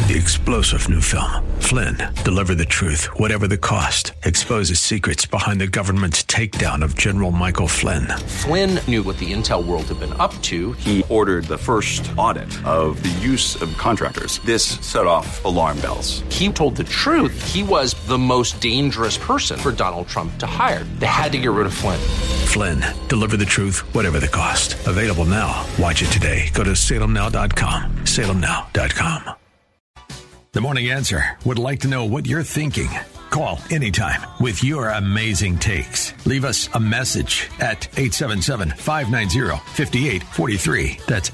the explosive new film, Flynn, Deliver the Truth, Whatever the Cost, exposes secrets behind the government's takedown of General Michael Flynn. Flynn knew what the intel world had been up to. He ordered the first audit of the use of contractors. This set off alarm bells. He told the truth. He was the most dangerous person for Donald Trump to hire. They had to get rid of Flynn. Flynn, Deliver the Truth, Whatever the Cost. Available now. Watch it today. Go to salemnow.com. salemnow.com. The Morning Answer would like to know what you're thinking. Call anytime with your amazing takes. Leave us a message at 877-590-5843. That's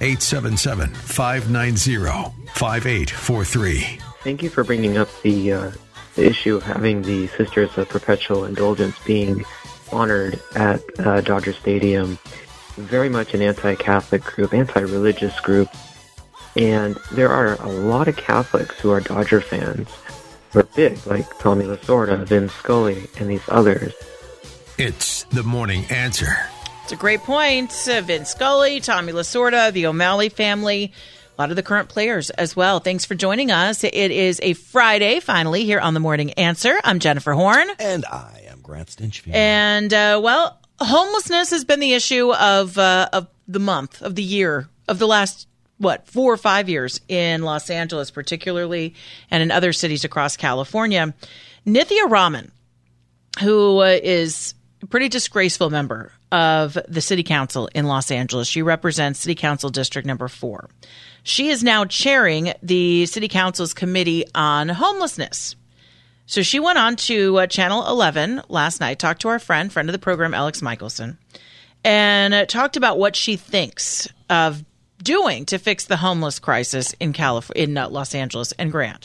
877-590-5843. Thank you for bringing up the issue of having the Sisters of Perpetual Indulgence being honored at Dodger Stadium. Very much an anti-Catholic group, anti-religious group. And there are a lot of Catholics who are Dodger fans. We're big, like Tommy Lasorda, Vin Scully, and these others. It's The Morning Answer. It's a great point. Vin Scully, Tommy Lasorda, the O'Malley family, a lot of the current players as well. Thanks for joining us. It is a Friday, finally, here on The Morning Answer. I'm Jennifer Horn. And I am Grant Stinchfield. And, homelessness has been the issue of the month, of the year, of the last 4 or 5 years in Los Angeles, particularly, and in other cities across California. Nithya Raman, who is a pretty disgraceful member of the city council in Los Angeles. She represents City Council District Number 4. She is now chairing the city council's committee on homelessness. So she went on to Channel 11 last night, talked to our friend of the program, Alex Michelson, and talked about what she thinks of doing to fix the homeless crisis in Los Angeles. And Grant,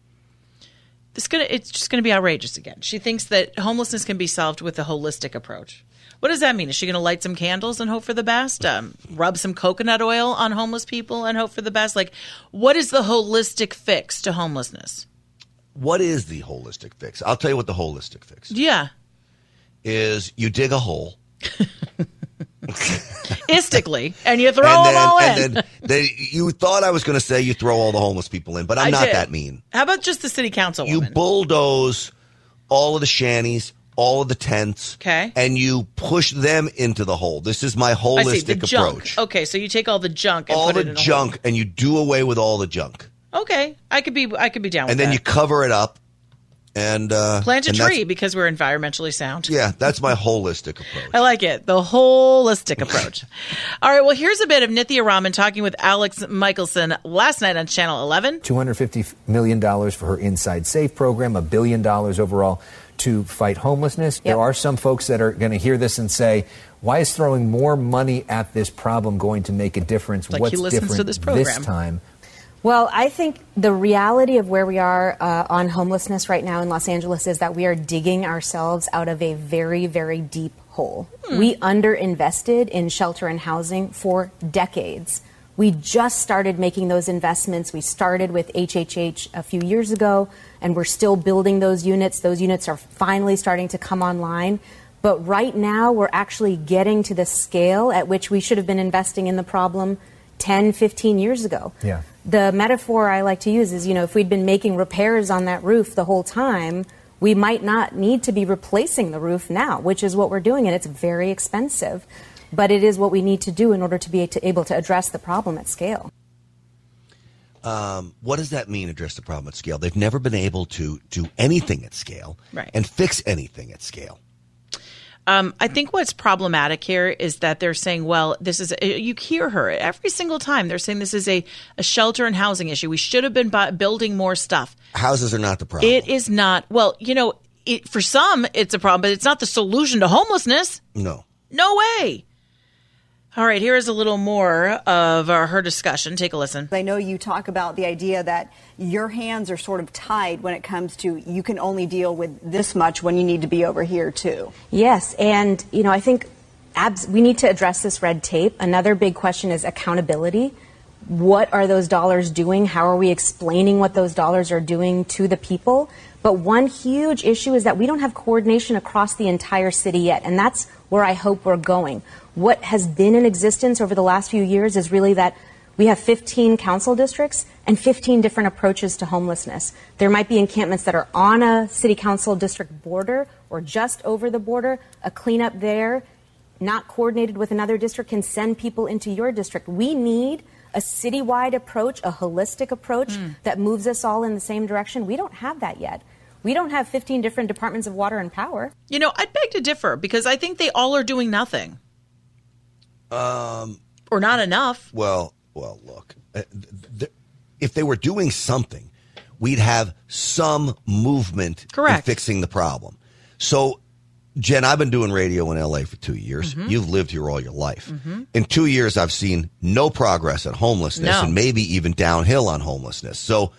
it's just going to be outrageous again. She thinks that homelessness can be solved with a holistic approach. What does that mean? Is she going to light some candles and hope for the best? Rub some coconut oil on homeless people and hope for the best? Like, what is the holistic fix to homelessness? What is the holistic fix? I'll tell you what the holistic fix is. Yeah. Is you dig a hole. Istically, and you throw them all in. And then you thought I was going to say you throw all the homeless people in, but I'm not that mean. How about just the city council You bulldoze all of the shanties, all of the tents, and you push them into the hole. This is my holistic approach. Okay, so you take all the junk and all put the it in a junk, hole. and you do away with all the junk. Okay, I could be down with that. And then you cover it up. And plant a tree because we're environmentally sound. Yeah, that's my holistic approach. I like it. The holistic approach. All right, well, here's a bit of Nithya Raman talking with Alex Michelson last night on Channel 11. $250 million for her Inside Safe program, $1 billion overall to fight homelessness. Yep. There are some folks that are going to hear this and say, why is throwing more money at this problem going to make a difference? Like What's he listens different to this program. this time? Well, I think the reality of where we are on homelessness right now in Los Angeles is that we are digging ourselves out of a very, very deep hole. We underinvested in shelter and housing for decades. We just started making those investments. We started with HHH a few years ago, and we're still building those units. Those units are finally starting to come online. But right now, we're actually getting to the scale at which we should have been investing in the problem 10, 15 years ago. Yeah. The metaphor I like to use is, if we'd been making repairs on that roof the whole time, we might not need to be replacing the roof now, which is what we're doing, and it's very expensive. But it is what we need to do in order to be able to address the problem at scale. What does that mean, address the problem at scale? They've never been able to do anything at scale and fix anything at scale. I think what's problematic here is that they're saying, well, this is, you hear her every single time. They're saying this is a shelter and housing issue. We should have been building more stuff. Houses are not the problem. It is not. Well, for some, it's a problem, but it's not the solution to homelessness. No. No way. All right, here is a little more of her discussion. Take a listen. I know you talk about the idea that your hands are sort of tied when it comes to you can only deal with this much when you need to be over here, too. Yes, and, I think we need to address this red tape. Another big question is accountability. What are those dollars doing? How are we explaining what those dollars are doing to the people? But one huge issue is that we don't have coordination across the entire city yet, and that's where I hope we're going. What has been in existence over the last few years is really that We have 15 council districts and 15 different approaches to homelessness. There might be encampments that are on a city council district border or just over the border. A cleanup there, not coordinated with another district, can send people into your district. We need a citywide approach, a holistic approach that moves us all in the same direction. We don't have that yet. We don't have 15 different departments of water and power. You know, I'd beg to differ because I think they all are doing nothing. Or not enough. Well, look, if they were doing something, we'd have some movement in fixing the problem. So, Jen, I've been doing radio in L.A. for 2 years. You've lived here all your life. In 2 years, I've seen no progress at homelessness and maybe even downhill on homelessness.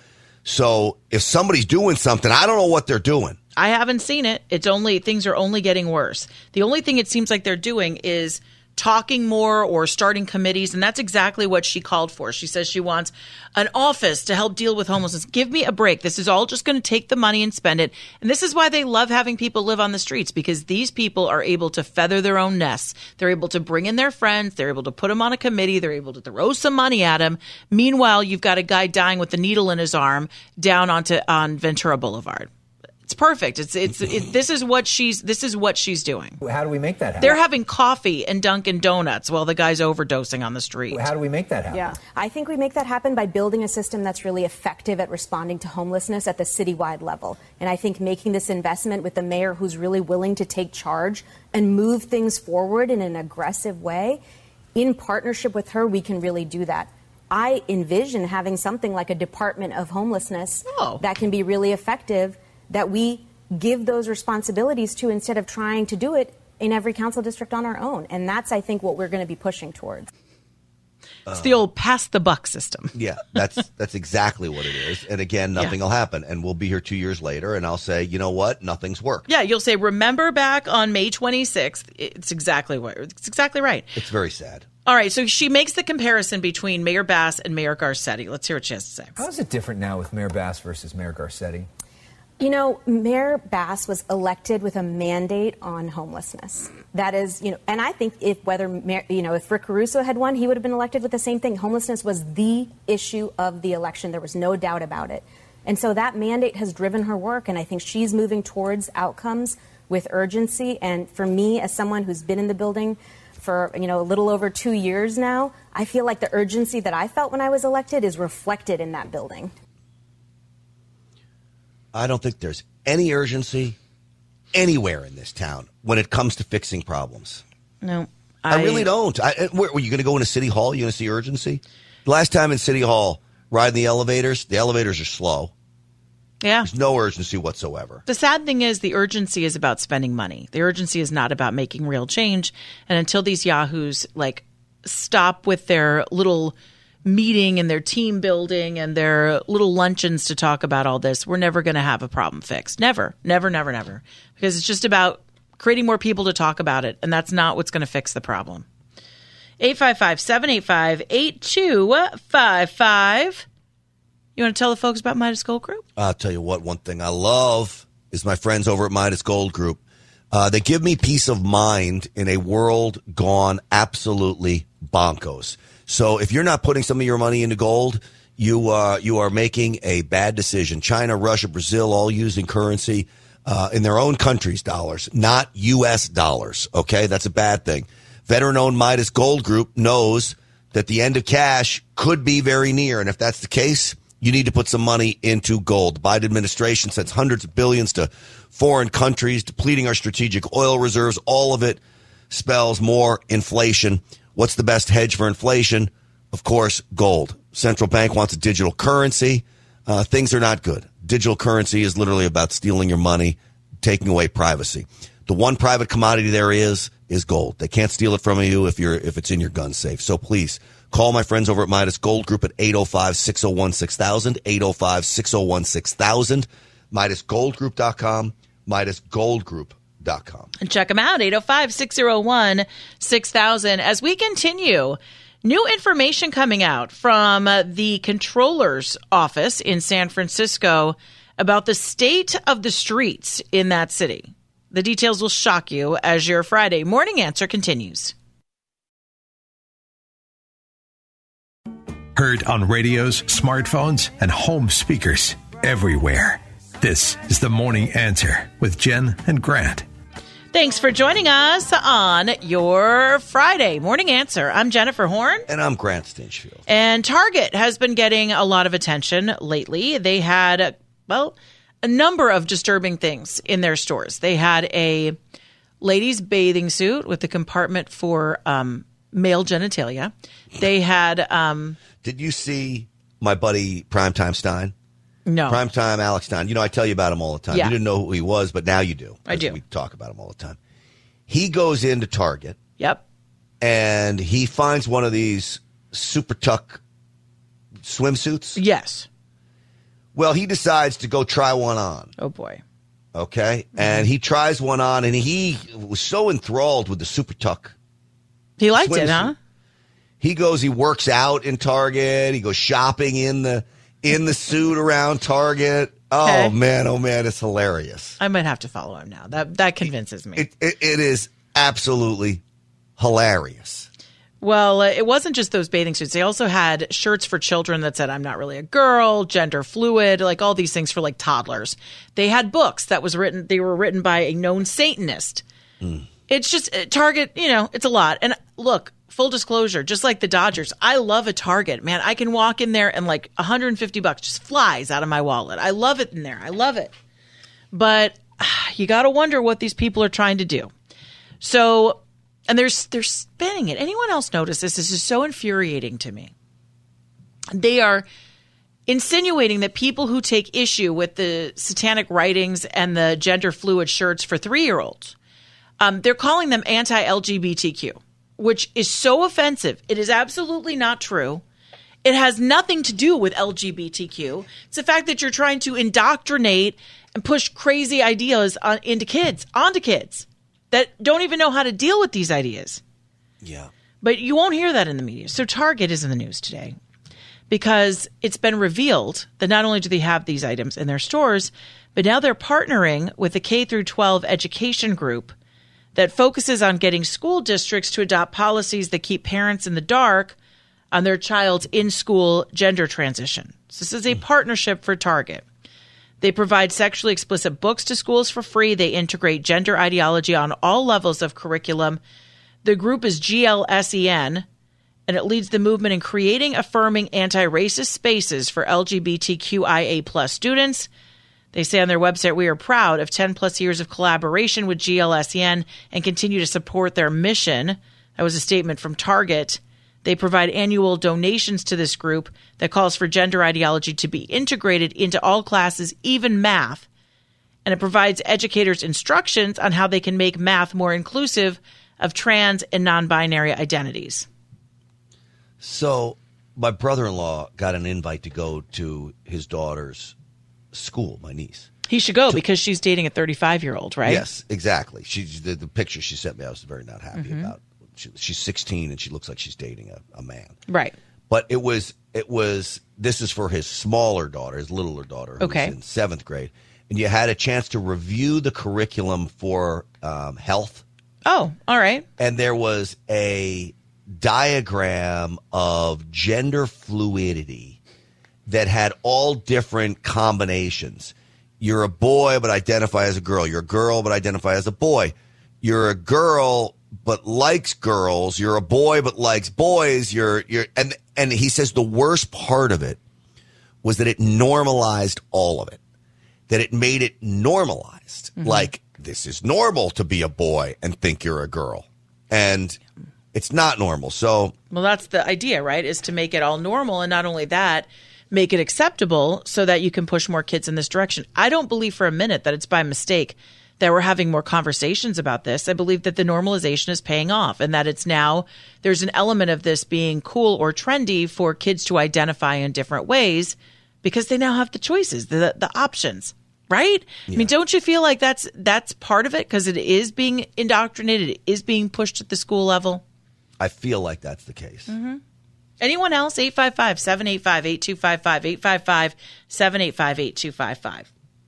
So if somebody's doing something, I don't know what they're doing. I haven't seen it. Things are only getting worse. The only thing it seems like they're doing is talking more or starting committees, and that's exactly what she called for. She says she wants an office to help deal with homelessness. Give me a break. This is all just going to take the money and spend it. And this is why they love having people live on the streets, because these people are able to feather their own nests. They're able to bring in their friends. They're able to put them on a committee. They're able to throw some money at them. Meanwhile, you've got a guy dying with a needle in his arm down on Ventura Boulevard. It's perfect. This is what she's doing. How do we make that happen? They're having coffee and Dunkin' Donuts while the guy's overdosing on the street. How do we make that happen? Yeah, I think we make that happen by building a system that's really effective at responding to homelessness at the citywide level. And I think making this investment with the mayor who's really willing to take charge and move things forward in an aggressive way, in partnership with her, we can really do that. I envision having something like a Department of Homelessness that can be really effective, that we give those responsibilities to instead of trying to do it in every council district on our own. And that's, I think, what we're going to be pushing towards. It's the old pass the buck system. Yeah, that's exactly what it is. And again, nothing will happen. And we'll be here 2 years later, and I'll say, you know what? Nothing's worked. Yeah, you'll say, remember back on May 26th. It's exactly right. It's very sad. All right, so she makes the comparison between Mayor Bass and Mayor Garcetti. Let's hear what she has to say. How is it different now with Mayor Bass versus Mayor Garcetti? You know, Mayor Bass was elected with a mandate on homelessness. That is, and I think if Rick Caruso had won, he would have been elected with the same thing. Homelessness was the issue of the election. There was no doubt about it. And so that mandate has driven her work, and I think she's moving towards outcomes with urgency. And for me, as someone who's been in the building for, a little over 2 years now, I feel like the urgency that I felt when I was elected is reflected in that building. I don't think there's any urgency anywhere in this town when it comes to fixing problems. No. I really don't. Were you going to go into City Hall? You going to see urgency? The last time in City Hall, riding the elevators are slow. Yeah. There's no urgency whatsoever. The sad thing is the urgency is about spending money. The urgency is not about making real change. And until these yahoos, stop with their little meeting and their team building and their little luncheons to talk about all this, we're never going to have a problem fixed. Never. Because it's just about creating more people to talk about it, and that's not what's going to fix the problem. 855-785-8255. You want to tell the folks about Midas Gold Group? I'll tell you what, one thing I love is my friends over at Midas Gold Group. They give me peace of mind in a world gone absolutely bonkos. So if you're not putting some of your money into gold, you are making a bad decision. China, Russia, Brazil, all using currency in their own country's dollars, not U.S. dollars. Okay, that's a bad thing. Veteran-owned Midas Gold Group knows that the end of cash could be very near, and if that's the case, you need to put some money into gold. The Biden administration sends hundreds of billions to foreign countries, depleting our strategic oil reserves. All of it spells more inflation. What's the best hedge for inflation? Of course, gold. Central bank wants a digital currency. Things are not good. Digital currency is literally about stealing your money, taking away privacy. The one private commodity there is gold. They can't steal it from you if it's in your gun safe. So please call my friends over at Midas Gold Group at 805-601-6000, 805-601-6000, MidasGoldGroup.com, MidasGoldGroup.com. And check them out, 805-601-6000. As we continue, new information coming out from the Comptroller's office in San Francisco about the state of the streets in that city. The details will shock you as your Friday Morning Answer continues. Heard on radios, smartphones, and home speakers everywhere. This is The Morning Answer with Jen and Grant. Thanks for joining us on your Friday Morning Answer. I'm Jennifer Horn. And I'm Grant Stinchfield. And Target has been getting a lot of attention lately. They had, a number of disturbing things in their stores. They had a ladies' bathing suit with a compartment for male genitalia. They had... Did you see my buddy Primetime Stein? No. Primetime Alex Stein. You know, I tell you about him all the time. Yeah. You didn't know who he was, but now you do. I do. We talk about him all the time. He goes into Target. Yep. And he finds one of these super tuck swimsuits. Yes. Well, he decides to go try one on. Oh, boy. Okay. And he tries one on, and he was so enthralled with the super tuck. He liked it, huh? He works out in Target. He goes shopping in the suit around Target. Oh, man, it's hilarious. I might have to follow him now. That convinces me. It is absolutely hilarious. Well, it wasn't just those bathing suits. They also had shirts for children that said, I'm not really a girl, gender fluid, like all these things for like toddlers. They had books that they were written by a known Satanist. It's just Target, it's a lot. And look, full disclosure, just like the Dodgers, I love a Target, man. I can walk in there and like $150 just flies out of my wallet. I love it in there. I love it. But you got to wonder what these people are trying to do. So, and they're spinning it. Anyone else notice this? This is so infuriating to me. They are insinuating that people who take issue with the satanic writings and the gender fluid shirts for 3-year-olds, they're calling them anti-LGBTQ. Which is so offensive. It is absolutely not true. It has nothing to do with LGBTQ. It's the fact that you're trying to indoctrinate and push crazy ideas onto kids that don't even know how to deal with these ideas. Yeah. But you won't hear that in the media. So Target is in the news today because it's been revealed that not only do they have these items in their stores, but now they're partnering with a K-12 education group that focuses on getting school districts to adopt policies that keep parents in the dark on their child's in-school gender transition. So this is a partnership for Target. They provide sexually explicit books to schools for free. They integrate gender ideology on all levels of curriculum. The group is GLSEN, and it leads the movement in creating, affirming anti-racist spaces for LGBTQIA+ students. They say on their website, we are proud of 10-plus years of collaboration with GLSEN and continue to support their mission. That was a statement from Target. They provide annual donations to this group that calls for gender ideology to be integrated into all classes, even math. And it provides educators instructions on how they can make math more inclusive of trans and non-binary identities. So my brother-in-law got an invite to go to his daughter's school, my niece. He should go because she's dating a 35-year-old, right? Yes, exactly. The picture she sent me, I was very not happy about. She's 16 and she looks like she's dating a man. Right. But this is for his smaller daughter, his littler daughter, who's in 7th grade. And you had a chance to review the curriculum for health. Oh, all right. And there was a diagram of gender fluidity that had all different combinations. You're a boy but identify as a girl. You're a girl but identify as a boy. You're a girl but likes girls. You're a boy but likes boys. And he says the worst part of it was that it normalized all of it. That it made it normalized. Like, this is normal to be a boy and think you're a girl. And it's not normal. So, well, that's the idea, right? Is to make it all normal. And not only that, make it acceptable so that you can push more kids in this direction. I don't believe for a minute that it's by mistake that we're having more conversations about this. I believe that the normalization is paying off and that it's now, there's an element of this being cool or trendy for kids to identify in different ways because they now have the choices, the options, right? Yeah. I mean, don't you feel like that's part of it because it is being indoctrinated, it is being pushed at the school level? I feel like that's the case. Anyone else? 855-785-8255, 855-785-8255.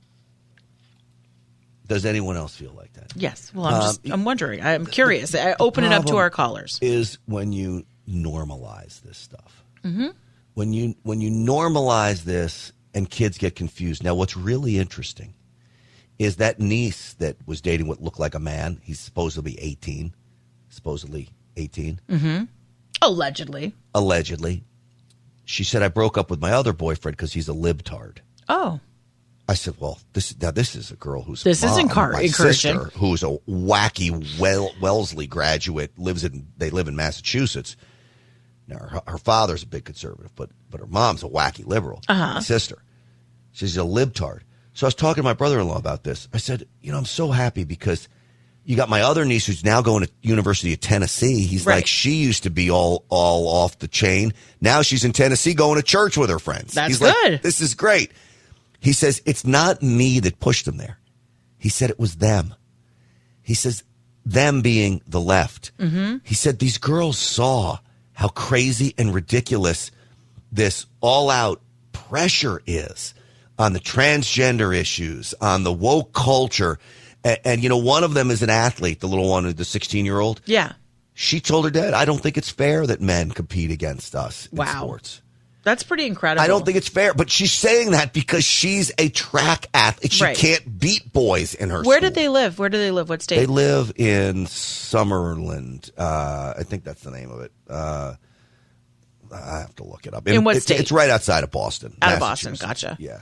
Does anyone else feel like that? Yes. Well, I'm wondering. I'm curious. I open it up to our callers. Is when you normalize this stuff. when you normalize this and kids get confused. Now, what's really interesting is that niece that was dating what looked like a man. He's supposedly 18. Mm-hmm. Allegedly. She said, I broke up with my other boyfriend because he's a libtard. Oh. I said, well, this is a girl who's this is encouraging. Sister, who's a wacky Wellesley graduate. They live in Massachusetts. Now her father's a big conservative, but her mom's a wacky liberal. My sister, she's a libtard. So I was talking to my brother-in-law about this. I said, I'm so happy because you got my other niece who's now going to University of Tennessee. He's like, she used to be all off the chain. Now she's in Tennessee going to church with her friends. He's good. Like, this is great. He says, it's not me that pushed them there. He said it was them. He says, them being the left. Mm-hmm. He said, these girls saw how crazy and ridiculous this all-out pressure is on the transgender issues, on the woke culture. And one of them is an athlete, the little one, the 16-year-old. Yeah. She told her dad, I don't think it's fair that men compete against us in sports. That's pretty incredible. I don't think it's fair, but she's saying that because she's a track athlete. She can't beat boys in her Where school. did they live? Where do they live? What state? They live in Summerland. I think that's the name of it. I have to look it up. In what state? It's right outside of Boston. Out of Boston. Gotcha. Yeah.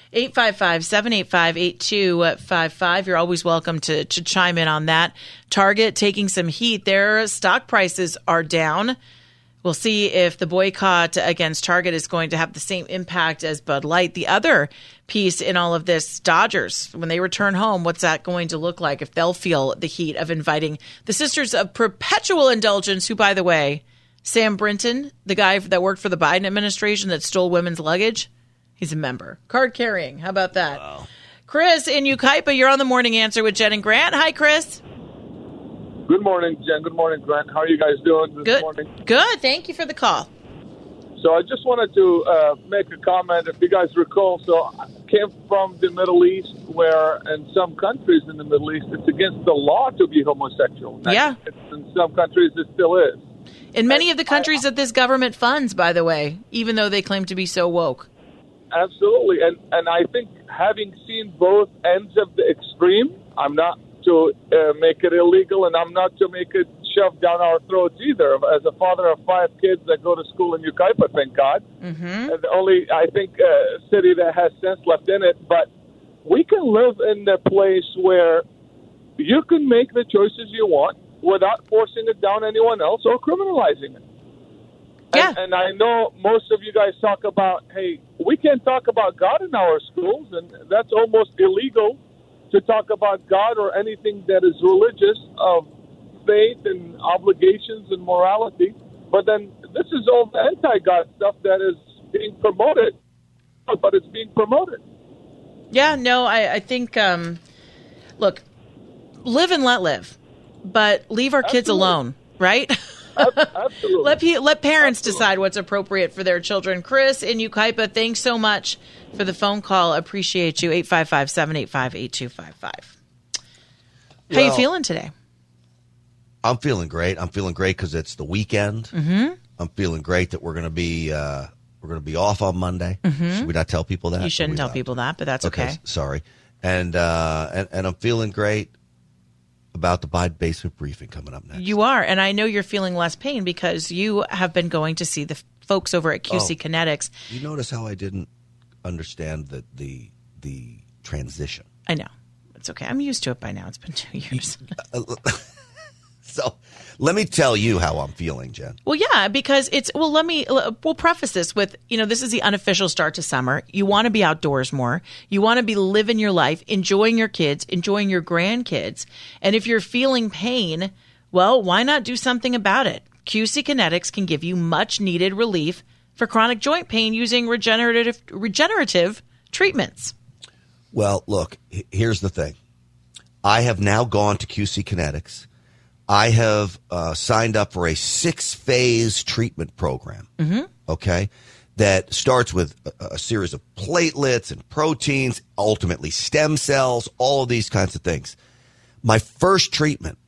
855-785-8255. You're always welcome to chime in on that. Target taking some heat. Their stock prices are down. We'll see if the boycott against Target is going to have the same impact as Bud Light. The other piece in all of this, Dodgers, when they return home, what's that going to look like if they'll feel the heat of inviting the Sisters of Perpetual Indulgence, who, by the way, Sam Brinton, the guy that worked for the Biden administration that stole women's luggage, he's a member. Card carrying. How about that? Wow. Chris in Yucaipa, you're on the Morning Answer with Jen and Grant. Hi, Chris. Good morning, Jen. Good morning, Grant. How are you guys doing this morning? Good. Thank you for the call. So I just wanted to make a comment. If you guys recall, so I came from the Middle East where in some countries in the Middle East, it's against the law to be homosexual. Yeah. In some countries, it still is. In many of the countries that this government funds, by the way, even though they claim to be so woke. Absolutely. And I think having seen both ends of the extreme, I'm not to make it illegal, and I'm not to make it shoved down our throats either. As a father of 5 kids that go to school in Yucaipa, thank God, and the only, I think, city that has sense left in it, but we can live in a place where you can make the choices you want without forcing it down anyone else or criminalizing it. Yeah. And I know most of you guys talk about, hey, we can't talk about God in our schools, and that's almost illegal to talk about God or anything that is religious of faith and obligations and morality. But then this is all the anti-God stuff that is being promoted, but it's being promoted. Yeah, no, I think, look, live and let live, but leave our kids alone, right? Absolutely. Let parents decide what's appropriate for their children. Chris in Yucaipa, thanks so much for the phone call. Appreciate you. 855-785-8255. How you feeling today? I'm feeling great. I'm feeling great because it's the weekend. Mm-hmm. I'm feeling great that we're going to be off on Monday. Mm-hmm. Should we not tell people that? You shouldn't tell people that, but that's okay. Sorry. And I'm feeling great about the Biden basement briefing coming up next. You are, and I know you're feeling less pain because you have been going to see the folks over at QC Kinetics. You notice how I didn't understand the transition? I know. It's okay. I'm used to it by now. It's been 2 years. So let me tell you how I'm feeling, Jen. Well, yeah, because we'll preface this with, this is the unofficial start to summer. You want to be outdoors more. You want to be living your life, enjoying your kids, enjoying your grandkids. And if you're feeling pain, well, why not do something about it? QC Kinetics can give you much needed relief for chronic joint pain using regenerative treatments. Well, look, here's the thing. I have now gone to QC Kinetics. I have signed up for a 6-phase treatment program, okay, that starts with a series of platelets and proteins, ultimately stem cells, all of these kinds of things. My first treatment,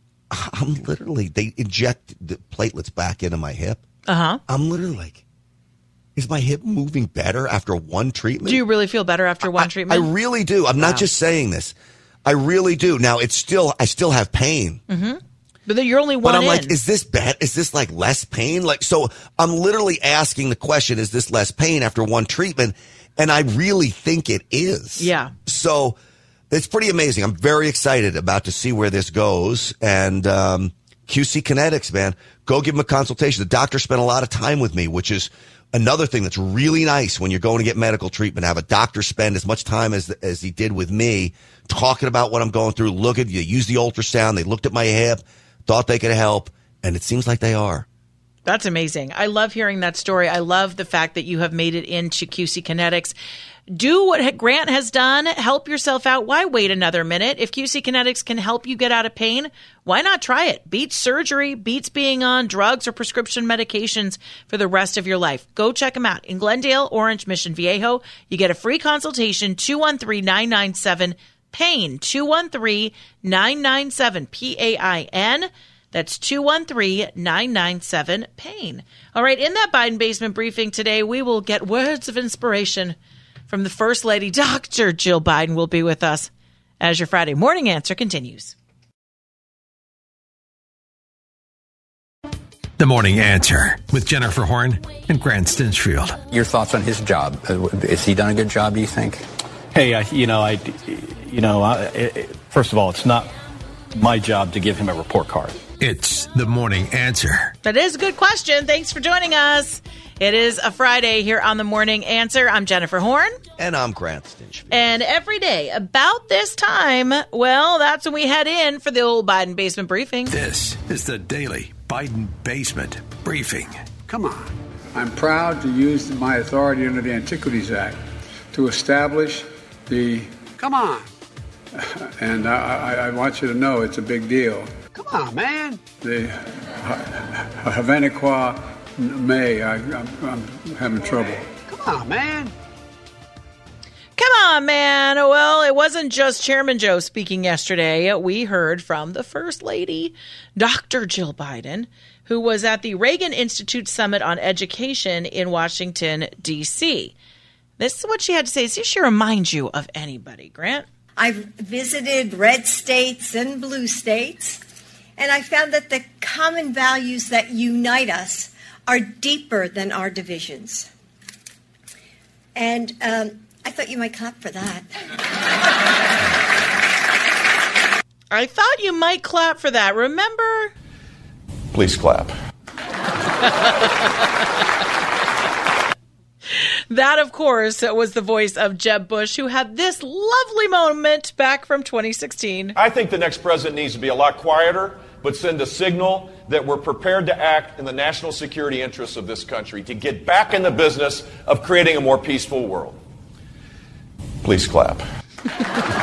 they inject the platelets back into my hip. Uh-huh. I'm literally like, Is my hip moving better after one treatment? Do you really feel better after one treatment? I really do. I'm not just saying this. I really do. Now, I still have pain. Mm-hmm. But then you're only one But I'm in. like, is this bad? Is this like less pain? Like, so I'm literally asking the question, is this less pain after one treatment? And I really think it is. Yeah. So it's pretty amazing. I'm very excited about to see where this goes. And QC Kinetics, man, go give them a consultation. The doctor spent a lot of time with me, which is another thing that's really nice when you're going to get medical treatment. Have a doctor spend as much time as he did with me, talking about what I'm going through. Look at you, use the ultrasound. They looked at my hip, thought they could help, and it seems like they are. That's amazing. I love hearing that story. I love the fact that you have made it into QC Kinetics. Do what Grant has done. Help yourself out. Why wait another minute? If QC Kinetics can help you get out of pain, why not try it? Beats surgery, beats being on drugs or prescription medications for the rest of your life. Go check them out. In Glendale, Orange, Mission Viejo, you get a free consultation, 213-997-PAIN, 213-997-PAIN. That's 213-997-PAIN. All right, in that Biden basement briefing today, we will get words of inspiration from the First Lady. Dr. Jill Biden will be with us as your Friday morning answer continues. The Morning Answer with Jennifer Horn and Grant Stinchfield. Your thoughts on his job? Has he done a good job, do you think? Hey, first of all, it's not my job to give him a report card. It's The Morning Answer. That is a good question. Thanks for joining us. It is a Friday here on The Morning Answer. I'm Jennifer Horn. And I'm Grant Stinchfield. And every day about this time, well, that's when we head in for the old Biden basement briefing. This is the Daily Biden Basement Briefing. Come on. I'm proud to use my authority under the Antiquities Act to establish the... Come on. And I want you to know it's a big deal. Come on, man. The Havaniqua May. I'm having trouble. Come on, man. Come on, man. Well, it wasn't just Chairman Joe speaking yesterday. We heard from the First Lady, Dr. Jill Biden, who was at the Reagan Institute Summit on Education in Washington, D.C. This is what she had to say. See if she reminds you of anybody, Grant. I've visited red states and blue states, and I found that the common values that unite us are deeper than our divisions. And I thought you might clap for that. I thought you might clap for that. Remember? Please clap. That, of course, was the voice of Jeb Bush, who had this lovely moment back from 2016. I think the next president needs to be a lot quieter, but send a signal that we're prepared to act in the national security interests of this country to get back in the business of creating a more peaceful world. Please clap. Please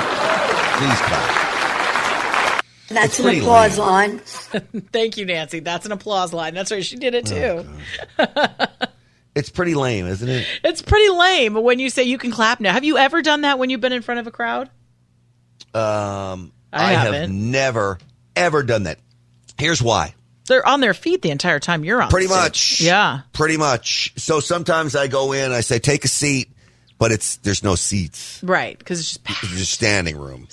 clap. That's an applause line. Thank you, Nancy. That's an applause line. That's right. She did it, too. It's pretty lame, isn't it? It's pretty lame when you say you can clap now. Have you ever done that when you've been in front of a crowd? I have never, ever done that. Here's why. They're on their feet the entire time you're on. Pretty much. Yeah. Pretty much. So sometimes I go in, I say, take a seat, but there's no seats. Right, because it's just packed. It's just standing room.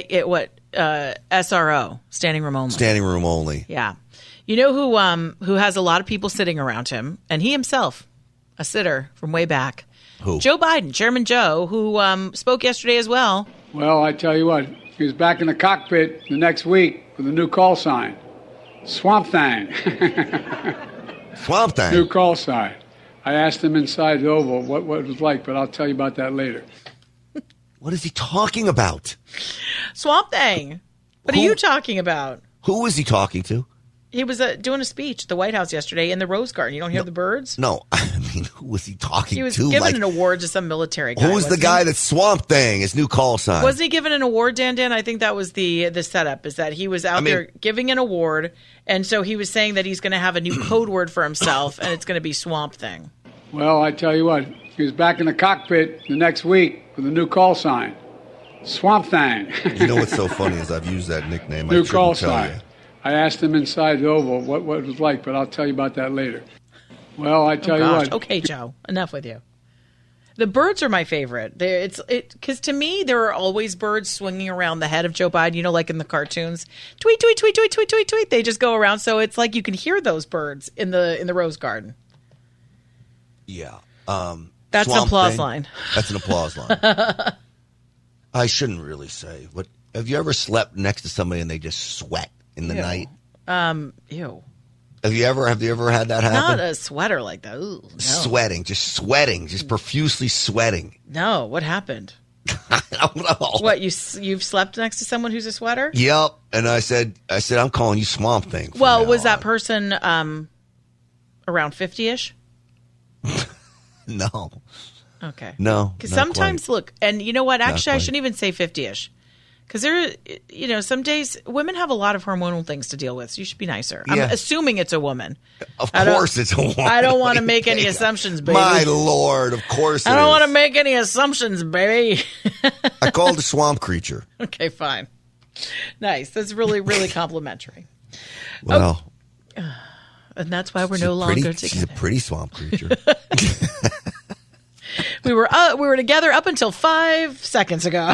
SRO, standing room only. Standing room only. Yeah. You know who has a lot of people sitting around him, and he himself, a sitter from way back. Who? Joe Biden, Chairman Joe, who spoke yesterday as well. Well, I tell you what, he was back in the cockpit the next week with a new call sign. Swamp Thing. Swamp Thing? New call sign. I asked him inside the Oval what it was like, but I'll tell you about that later. What is he talking about? Swamp Thing. What are you talking about? Who was he talking to? He was doing a speech at the White House yesterday in the Rose Garden. You don't hear the birds? No. I mean, who was he talking to? He was giving an award to some military guy. Who's the guy that's Swamp Thing, his new call sign? Wasn't he given an award, Dan? I think that was the setup, is that he was out there giving an award, and so he was saying that he's going to have a new code word for himself, and it's going to be Swamp Thing. Well, I tell you what, he was back in the cockpit the next week with a new call sign. Swamp Thing. You know what's so funny is I've used that nickname. New call sign. I asked him inside the Oval what it was like, but I'll tell you about that later. Well, I tell you what. Okay, Joe, enough with you. The birds are my favorite. Because to me, there are always birds swinging around the head of Joe Biden, like in the cartoons. Tweet, tweet, tweet, tweet, tweet, tweet, tweet. They just go around. So it's like you can hear those birds in the Rose Garden. Yeah. That's an applause line. That's an applause line. I shouldn't really say. But have you ever slept next to somebody and they just sweat in the night? Ew. Have you ever had that happen? Not a sweater like that. Ooh, no. Sweating, just profusely sweating. No, what happened? I don't know. What, you've slept next to someone who's a sweater? Yep. And I said I'm calling you Swamp Thing. Well, was that person around 50-ish? No. Okay. No. Because sometimes, look, and you know what? Actually, I shouldn't even say 50-ish. Because some days women have a lot of hormonal things to deal with. So you should be nicer. Yeah. I'm assuming it's a woman. Of course it's a woman. I don't want to make any assumptions, baby. My Lord, of course I don't want to make any assumptions, baby. I called a swamp creature. Okay, fine. Nice. That's really, really complimentary. Well. Oh. And that's why we're no longer together. She's a pretty swamp creature. We were together up until 5 seconds ago.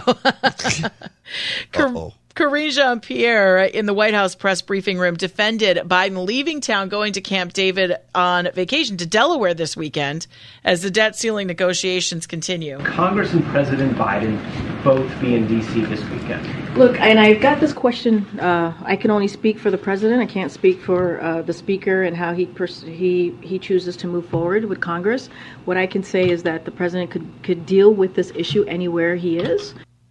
Karine Jean-Pierre in the White House press briefing room defended Biden leaving town, going to Camp David on vacation to Delaware this weekend as the debt ceiling negotiations continue. Congress and President Biden both be in D.C. this weekend. Look, and I've got this question. I can only speak for the president. I can't speak for the speaker and how he chooses to move forward with Congress. What I can say is that the president could deal with this issue anywhere he is.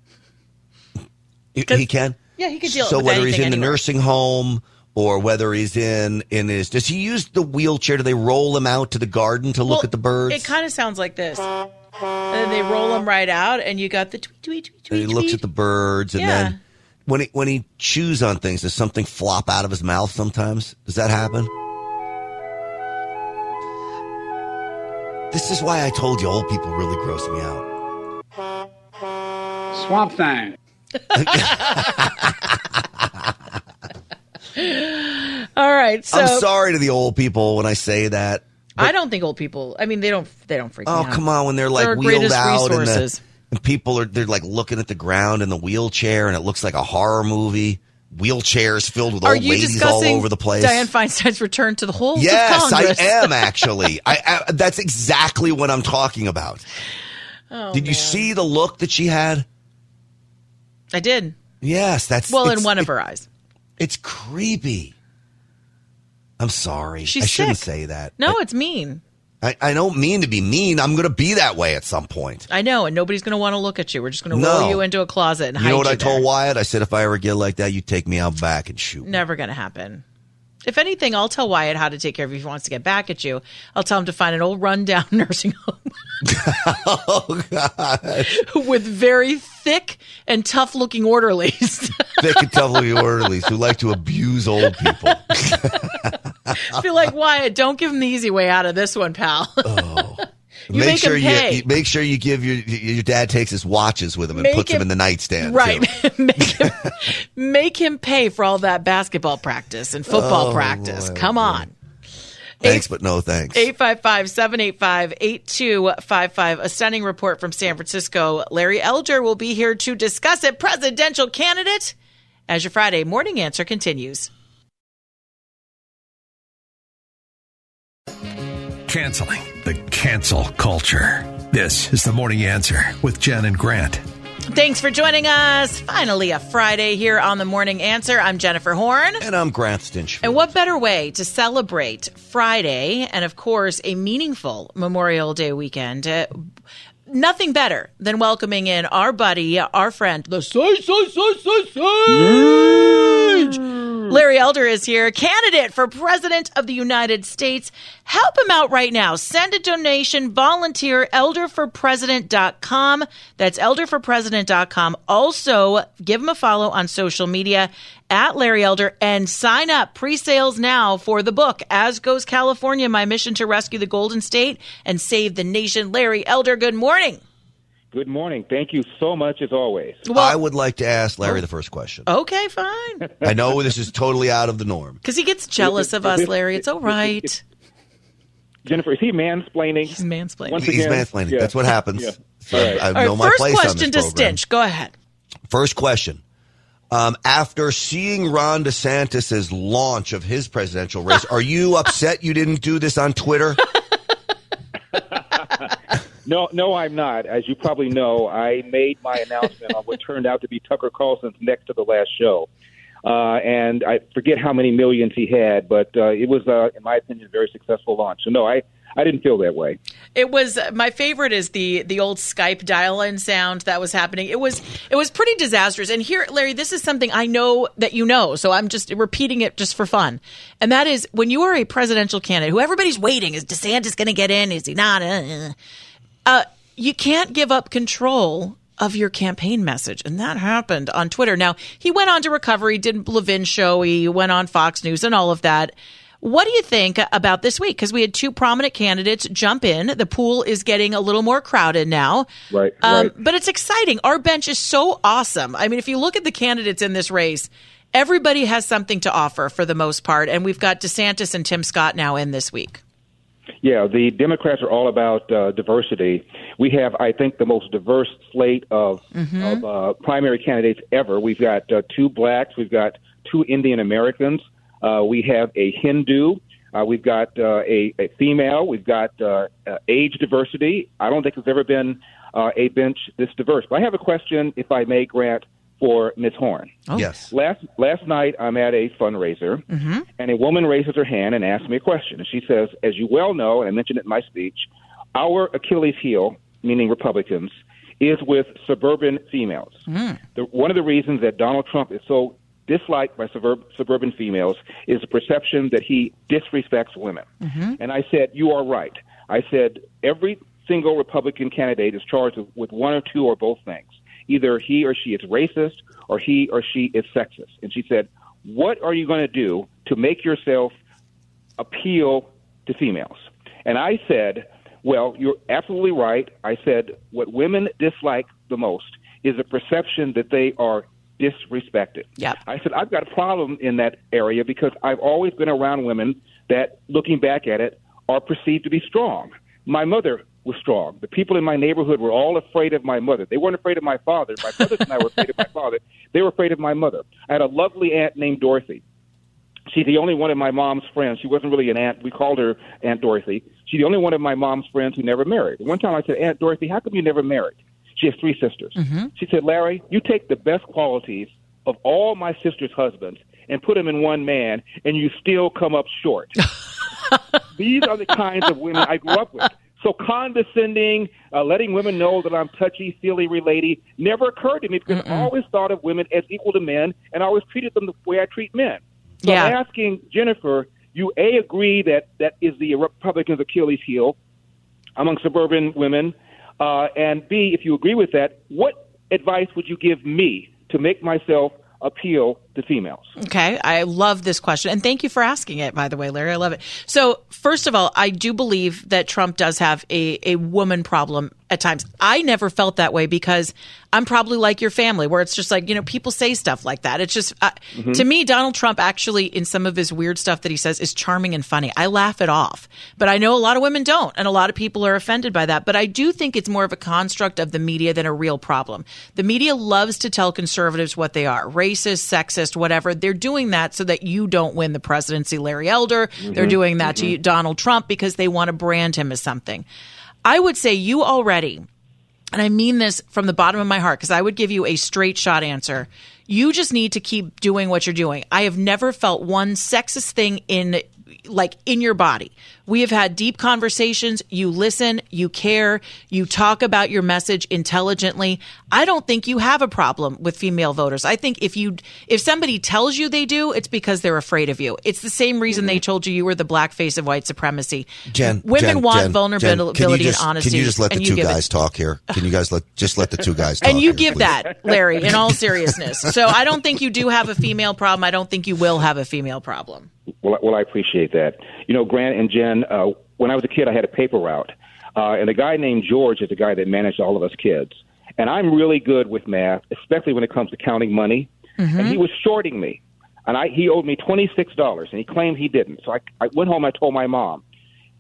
He can? Yeah, he could deal with anything. So whether he's in anywhere. the nursing home or whether he's in his... Does he use the wheelchair? Do they roll him out to the garden to look at the birds? It kind of sounds like this. And then they roll him right out, and you got the tweet, tweet, tweet, tweet. And he looks at the birds, and then when he chews on things, does something flop out of his mouth sometimes? Does that happen? This is why I told you old people really gross me out. Swamp Thing. All right, so I'm sorry to the old people when I say that. I don't think old people. I mean, they don't freak me out. Oh, come on! When they're like They're wheeled out resources. and people they're like looking at the ground in the wheelchair, and it looks like a horror movie. Wheelchairs filled with old ladies all over the place. Dianne Feinstein's return to the halls of Congress? Congress. Yes, I am actually. That's exactly what I'm talking about. Oh, did you see the look that she had? I did. Yes, that's in one of her eyes. It's creepy. I'm sorry. She's I shouldn't sick. say that. No, it's mean. I don't mean to be mean. I'm going to be that way at some point. I know, and nobody's going to want to look at you. We're just going to roll you into a closet and hide you. You know what I told there. Wyatt? I said, if I ever get like that, you take me out back and shoot me. Never going to happen. If anything, I'll tell Wyatt how to take care of you if he wants to get back at you. I'll tell him to find an old rundown nursing home. Oh, God. With very thick and tough-looking orderlies. Thick and tough-looking orderlies who like to abuse old people. Be like, Wyatt, don't give him the easy way out of this one, pal. Oh. Make sure make sure you give your dad takes his watches with him and puts him in the nightstand. Right. make him pay for all that basketball practice and football practice. Come on. Thanks, but no thanks. 855-785-8255. A stunning report from San Francisco. Larry Elder will be here to discuss it. Presidential candidate. As your Friday morning answer continues. Canceling the cancel culture. This is the Morning Answer with Jen and Grant. Thanks for joining us. Finally, a Friday here on the Morning Answer. I'm Jennifer Horn. And I'm Grant Stinchfield. And what better way to celebrate Friday and, of course, a meaningful Memorial Day weekend? Nothing better than welcoming in our buddy, our friend, the Sage. Larry Elder is here, candidate for President of the United States. Help him out right now. Send a donation, volunteer, elderforpresident.com. That's elderforpresident.com. Also, give him a follow on social media at Larry Elder and sign up. Pre-sales now for the book, As Goes California, My Mission to Rescue the Golden State and Save the Nation. Larry Elder, good morning. Good morning. Thank you so much, as always. Well, I would like to ask Larry the first question. Okay, fine. I know this is totally out of the norm. Because he gets jealous of us, Larry. It's all right. Jennifer, is he mansplaining? He's mansplaining. Once He's again? mansplaining. Yeah. That's what happens. Yeah. So All right. I All right, know my first place on question this to program. Stinch. Go ahead. First question. After seeing Ron DeSantis' launch of his presidential race, are you upset you didn't do this on Twitter? No, I'm not. As you probably know, I made my announcement on what turned out to be Tucker Carlson's next to the last show. And I forget how many millions he had, but it was, in my opinion, a very successful launch. So, no, I didn't feel that way. It was my favorite is the old Skype dial-in sound that was happening. It was pretty disastrous. And here, Larry, this is something I know that you know, so I'm just repeating it just for fun. And that is when you are a presidential candidate, who everybody's waiting, is DeSantis going to get in? Is he not? You can't give up control of your campaign message. And that happened on Twitter. Now, he went on to recovery, did Levin show, he went on Fox News and all of that. What do you think about this week? Because we had two prominent candidates jump in. The pool is getting a little more crowded now. Right. But it's exciting. Our bench is so awesome. I mean, if you look at the candidates in this race, everybody has something to offer for the most part. And we've got DeSantis and Tim Scott now in this week. Yeah, the Democrats are all about diversity. We have, I think, the most diverse slate of primary candidates ever. We've got two blacks. We've got two Indian Americans. We have a Hindu. We've got a female. We've got age diversity. I don't think there's ever been a bench this diverse. But I have a question, if I may, Grant, for Ms. Horn. Oh. Yes. Last night, I'm at a fundraiser, and a woman raises her hand and asks me a question. And she says, as you well know, and I mentioned it in my speech, our Achilles heel, meaning Republicans, is with suburban females. One of the reasons that Donald Trump is so disliked by suburban females is the perception that he disrespects women. And I said, you are right. I said, every single Republican candidate is charged with one or two or both things. Either he or she is racist or he or she is sexist. And she said, what are you going to do to make yourself appeal to females? And I said, well, you're absolutely right. I said, what women dislike the most is the perception that they are disrespected. Yep. I said, I've got a problem in that area because I've always been around women that, looking back at it, are perceived to be strong. My mother was strong. The people in my neighborhood were all afraid of my mother. They weren't afraid of my father. My brothers and I were afraid of my father. They were afraid of my mother. I had a lovely aunt named Dorothy. She's the only one of my mom's friends. She wasn't really an aunt. We called her Aunt Dorothy. She's the only one of my mom's friends who never married. One time I said, Aunt Dorothy, how come you never married? She has three sisters. She said, Larry, you take the best qualities of all my sister's husbands and put them in one man, and you still come up short. These are the kinds of women I grew up with. So condescending, letting women know that I'm touchy-feely lady never occurred to me because I always thought of women as equal to men, and I always treated them the way I treat men. So I'm asking Jennifer, you A, agree that is the Republicans' Achilles heel among suburban women, and B, if you agree with that, what advice would you give me to make myself appeal to females? Okay. I love this question. And thank you for asking it, by the way, Larry. I love it. So first of all, I do believe that Trump does have a woman problem at times. I never felt that way because I'm probably like your family where it's just like, people say stuff like that. It's just, to me, Donald Trump actually, in some of his weird stuff that he says, is charming and funny. I laugh it off. But I know a lot of women don't. And a lot of people are offended by that. But I do think it's more of a construct of the media than a real problem. The media loves to tell conservatives what they are. Racist, sexist, whatever. They're doing that so that you don't win the presidency, Larry Elder. They're doing that to Donald Trump because they want to brand him as something. I would say you already, and I mean this from the bottom of my heart because I would give you a straight shot answer. You just need to keep doing what you're doing. I have never felt one sexist thing in your body. We have had deep conversations. You listen, you care, you talk about your message intelligently. I don't think you have a problem with female voters. I think if somebody tells you they do, it's because they're afraid of you. It's the same reason they told you were the black face of white supremacy. Women want vulnerability and honesty. Can you just let the two guys talk here? Can you guys let the two guys talk? And you here, give please? that, Larry, in all seriousness. So I don't think you do have a female problem. I don't think you will have a female problem. Well, I appreciate that. Grant and Jen, when I was a kid, I had a paper route. And a guy named George is the guy that managed all of us kids. And I'm really good with math, especially when it comes to counting money. And he was shorting me. And he owed me $26, and he claimed he didn't. So I went home, I told my mom,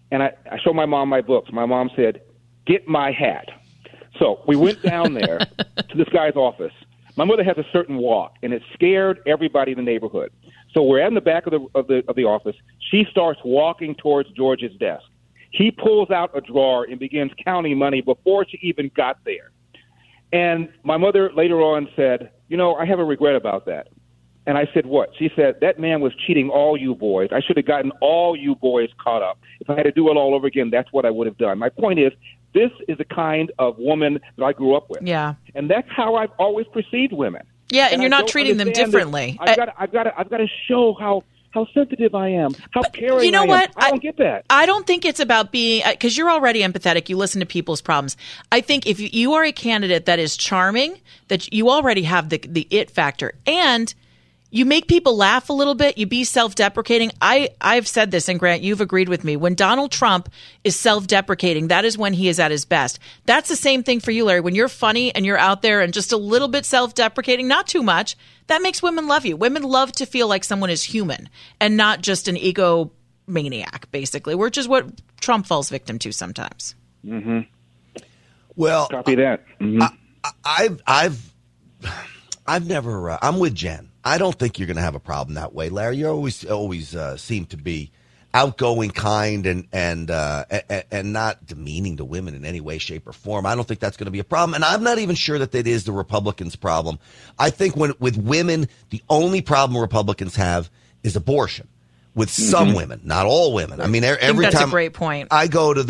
And I showed my mom my books. My mom said, "Get my hat." So we went down there to this guy's office. My mother has a certain walk, and it scared everybody in the neighborhood. So we're in the back of the office. She starts walking towards George's desk. He pulls out a drawer and begins counting money before she even got there. And my mother later on said, I have a regret about that. And I said, what? She said, that man was cheating all you boys. I should have gotten all you boys caught up. If I had to do it all over again, that's what I would have done. My point is, this is the kind of woman that I grew up with. Yeah. And that's how I've always perceived women. Yeah, and you're not treating them differently. I've got to show how sensitive I am, how caring I am. You know what? I don't get that. I don't think it's about being, because you're already empathetic. You listen to people's problems. I think if you are a candidate that is charming, that you already have the it factor, and you make people laugh a little bit, you be self-deprecating. I've said this, and Grant, you've agreed with me. When Donald Trump is self-deprecating, that is when he is at his best. That's the same thing for you, Larry. When you're funny and you're out there and just a little bit self-deprecating, not too much, that makes women love you. Women love to feel like someone is human and not just an egomaniac, basically, which is what Trump falls victim to sometimes. Mm-hmm. Well, copy that. Mm-hmm. I've never. I'm with Jen. I don't think you're going to have a problem that way, Larry. You always seem to be outgoing, kind, and not demeaning to women in any way, shape, or form. I don't think that's going to be a problem, and I'm not even sure that is the Republicans' problem. I think with women, the only problem Republicans have is abortion. With some women, not all women. I mean, every that's time a great point. I go to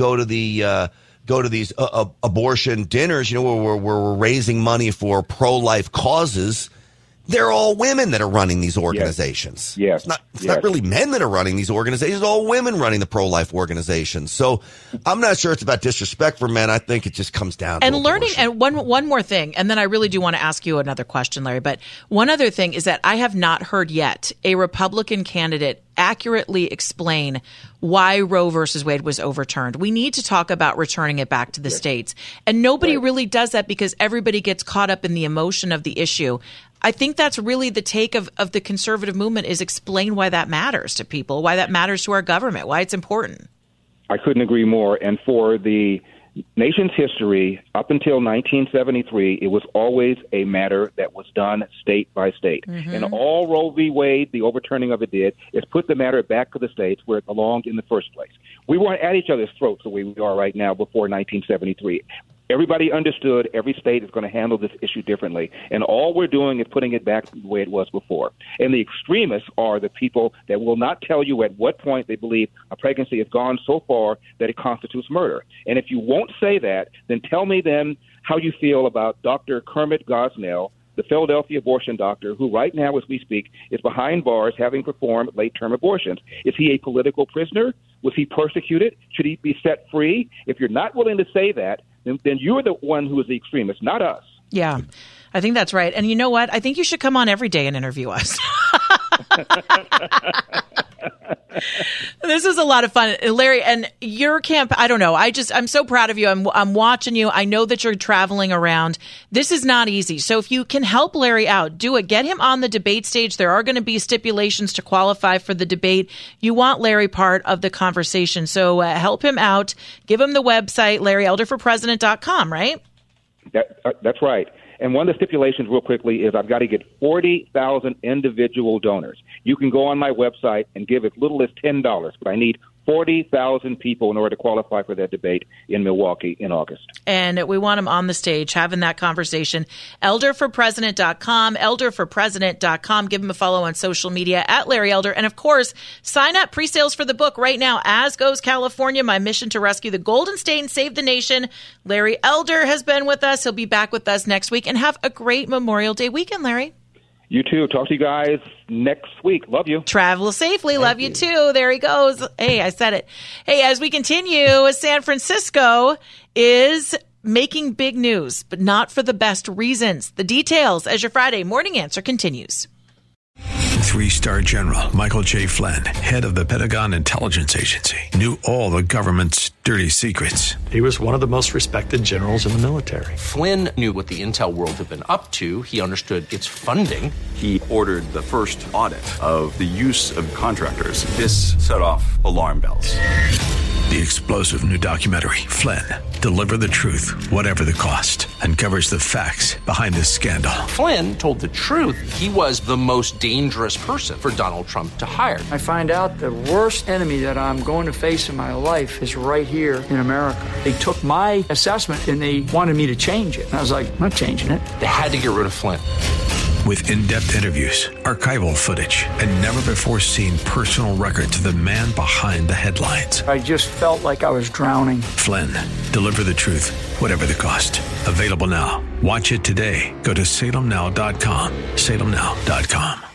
these abortion dinners, where we're raising money for pro-life causes. They're all women that are running these organizations. Yes. It's not really men that are running these organizations. It's all women running the pro-life organizations. So I'm not sure it's about disrespect for men. I think it just comes down to learning. abortion. And one more thing, and then I really do want to ask you another question, Larry. But one other thing is that I have not heard yet a Republican candidate accurately explain why Roe versus Wade was overturned. We need to talk about returning it back to the states. And nobody really does that because everybody gets caught up in the emotion of the issue. I think that's really the take of the conservative movement, is explain why that matters to people, why that matters to our government, why it's important. I couldn't agree more. And for the nation's history, up until 1973, it was always a matter that was done state by state. Mm-hmm. And all Roe v. Wade, the overturning of it did, is put the matter back to the states where it belonged in the first place. We weren't at each other's throats the way we are right now before 1973. Everybody understood every state is going to handle this issue differently. And all we're doing is putting it back the way it was before. And the extremists are the people that will not tell you at what point they believe a pregnancy has gone so far that it constitutes murder. And if you won't say that, then tell me then how you feel about Dr. Kermit Gosnell, the Philadelphia abortion doctor, who right now, as we speak, is behind bars having performed late-term abortions. Is he a political prisoner? Was he persecuted? Should he be set free? If you're not willing to say that, then you're the one who is the extremist, not us. Yeah, I think that's right. And you know what? I think you should come on every day and interview us. This is a lot of fun, Larry. And your camp, I don't know. I'm so proud of you. I'm watching you. I know that you're traveling around. This is not easy. So if you can help Larry out, do it. Get him on the debate stage. There are going to be stipulations to qualify for the debate. You want Larry part of the conversation. So help him out. Give him the website, LarryElderForPresident.com, right? That's right. And one of the stipulations, real quickly, is I've got to get 40,000 individual donors. You can go on my website and give as little as $10, but I need 40,000 people in order to qualify for that debate in Milwaukee in August. And we want him on the stage having that conversation. ElderForPresident.com, ElderForPresident.com. Give him a follow on social media at Larry Elder. And, of course, sign up. Pre-sales for the book right now. As Goes California, My Mission to Rescue the Golden State and Save the Nation. Larry Elder has been with us. He'll be back with us next week. And have a great Memorial Day weekend, Larry. You too. Talk to you guys next week. Love you. Travel safely. Love you too. There he goes. Hey, I said it. Hey, as we continue, San Francisco is making big news, but not for the best reasons. The details as your Friday Morning Answer continues. 3-star General Michael J. Flynn, head of the Pentagon Intelligence Agency, knew all the government's dirty secrets. He was one of the most respected generals in the military. Flynn knew what the intel world had been up to. He understood its funding. He ordered the first audit of the use of contractors. This set off alarm bells. The explosive new documentary, Flynn, Deliver the Truth, Whatever the Cost, uncovers the facts behind this scandal. Flynn told the truth. He was the most dangerous person for Donald Trump to hire. I find out the worst enemy that I'm going to face in my life is right here in America. They took my assessment and they wanted me to change it. And I was like, I'm not changing it. They had to get rid of Flynn. With in-depth interviews, archival footage, and never-before-seen personal records of the man behind the headlines. I just felt like I was drowning. Flynn, Deliver the Truth, Whatever the Cost. Available now. Watch it today. Go to salemnow.com. salemnow.com.